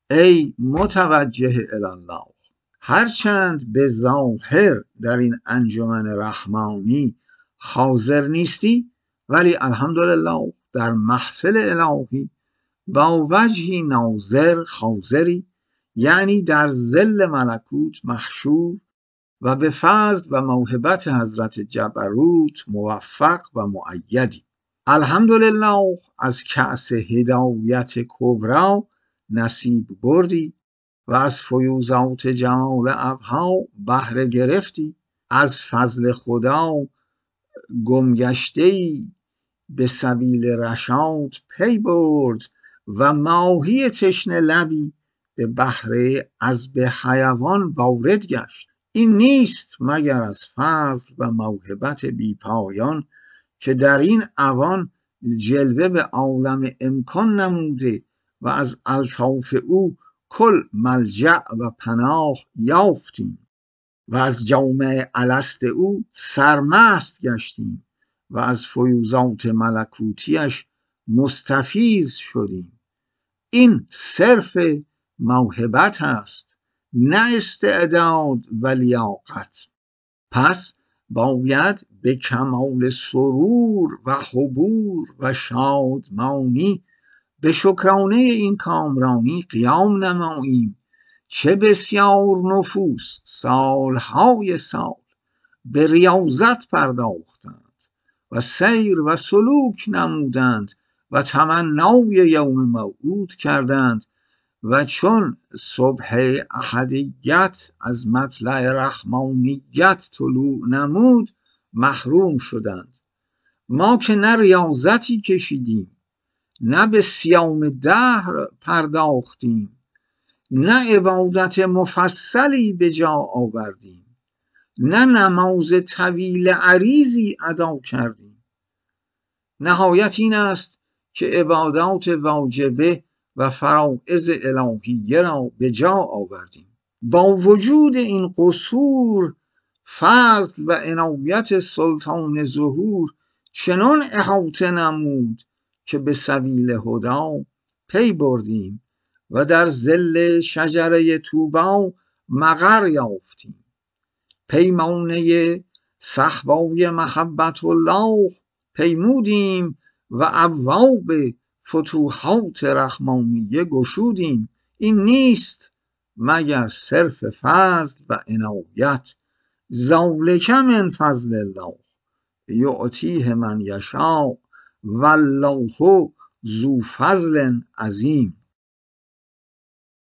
ای متوجه الله، هرچند به ظاهر در این انجمن رحمانی حاضر نیستی، ولی الحمدلله در محفل الهی با وجهی ناظر حاضری، یعنی در ظل ملکوت محشور و به فضل و موهبت حضرت جبروت موفق و مؤیدی. الحمدلله از کأس هدایت کبری نصیب بردی و از فیوزات جمال ابها بهره گرفتی. از فضل خدا گمگشته‌ای به سبیل رشاد پی برد و ماهی تشنه لبی به بحر عذب حیوان وارد گشت. این نیست مگر از فضل و موهبت بی پایان که در این اوان جلوه به عالم امکان نموده و از الطاف او کل ملجأ و پناه یافتیم و از جامع الست او سرمست گشتیم و از فیوزات ملکوتیش مستفیض شدیم. این صرف موهبت است، نه استعداد و لیاقت. پس باید به کمال سرور و حبور و شادمانی به شکرانه این کامرانی قیام نماییم. چه بسیار نفوس سالهای سال به ریاضت پرداختند و سیر و سلوک نمودند و تمنای یوم موعود کردند و چون صبح احدیت از مطلع رحمانیت طلوع نمود محروم شدند. ما که نه ریاضتی کشیدیم، نه به صیام دهر پرداختیم، نه عبادت مفصلی به جا آوردیم، نه نماز طویل عریضی ادا کردیم. نهایت این است که عبادات واجبه و فرائض الهیه را به جا آوردیم. با وجود این قصور، فضل و عنایت سلطان ظهور چنان احاطه نمود که به سبیل هدی پی بردیم و در ظل شجره طوبی مقر یافتیم. پیمانه صهبای محبت الله پیمودیم و ابواب فتوحات رحمانیه گشودیم. این نیست مگر صرف فضل و عنایت. ذالک من فضل الله یعطیه من یشاء والله ذو فضل عظیم.